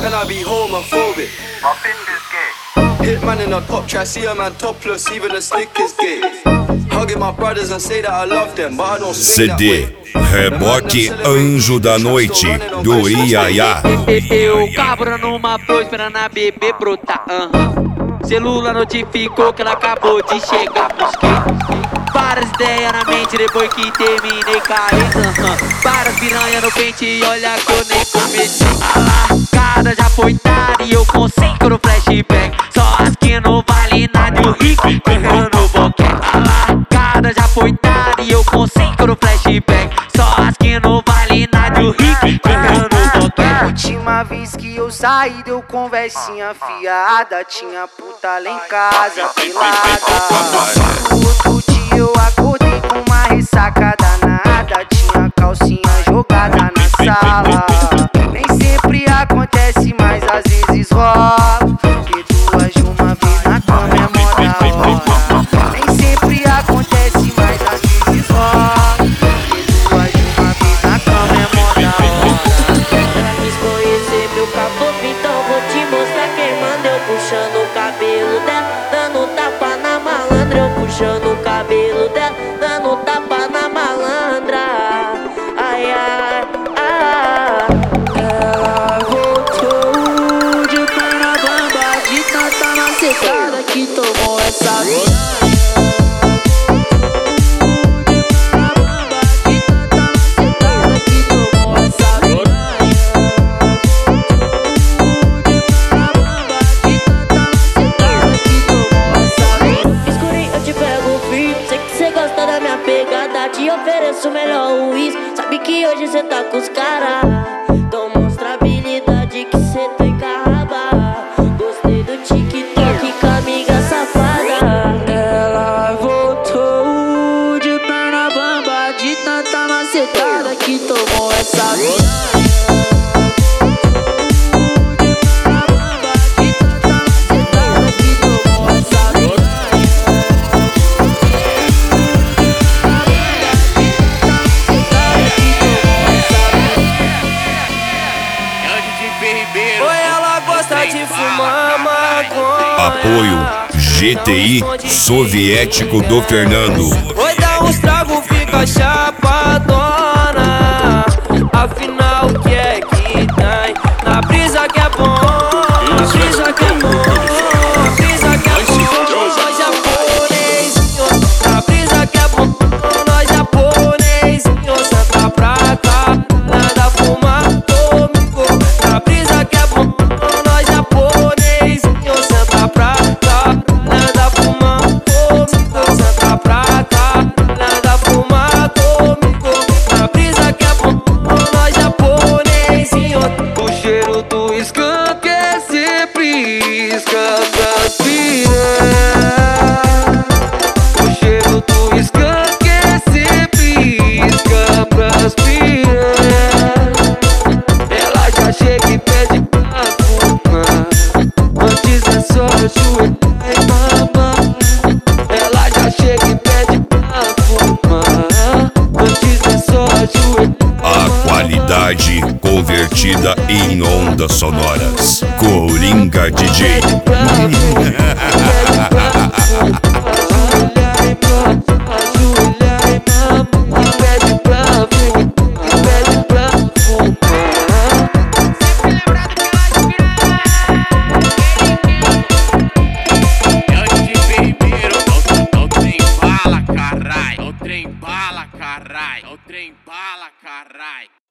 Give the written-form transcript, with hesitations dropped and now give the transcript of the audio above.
and I be homophobic. My bitch is gay. Hit man in a pop try, see a man topless, even the slick is gay. Hugging my brothers and say that I love them, but I don't swing that CD way. Reboque Anjo da Noite do Iaiá. Eu cabra numa flor esperando a bebê brotar. Celular notificou que ela acabou de chegar. Várias ideias na mente depois que terminei careta. Várias piranha no pente e olha que eu nem comecei. A lascada já foi tarde e eu concentro flashback. Só as que não vale nada e o rico correndo no boquete. A lascada já foi tarde e eu concentro flashback. Só as que não vale nada e o rico correndo no boquete. Última vez que eu saí deu conversinha fiada. Tinha puta lá em casa pelada. Outro dia eu acordei com uma ressaca danada. Tinha calcinha jogada na sala. Nem sempre acontece, mas às vezes rola. Porque duas de uma vez na cama é mó da hora. Nem sempre acontece, mas às vezes rola. Porque duas de uma vez na cama é mó da hora. Ela quis conhecer meu caboclo, então vou te mostrar quem manda. Eu puxando o cabelo dela, dando tapa na malandra. Eu puxando o cabelo dela, dando tapa na malandra. Ai, ai, ai. Ela voltou de perna bamba, de tanta macetada que tomou essa vida. Te ofereço o melhor uísque. Sabe que hoje cê tá com os caras. Então mostra a habilidade que cê tem carraba. Gostei do TikTok com a amiga safada. Ela voltou de perna bamba, de tanta macetada que tomou essa vida. De fumar maconha. Apoio GTI Soviético do Fernando. Oi, dá uns tragos, fica chapadona. Afinal, o que é que tem? Na brisa que é bom, na brisa que é bom, na brisa que é bom. Nós japonesinho, na brisa que é bom. Nós japonesinho, senta pra cá, nada fumar comigo. Na brisa que é bom. A qualidade convertida em ondas sonoras. Coringa DJ. O trem bala, caralho.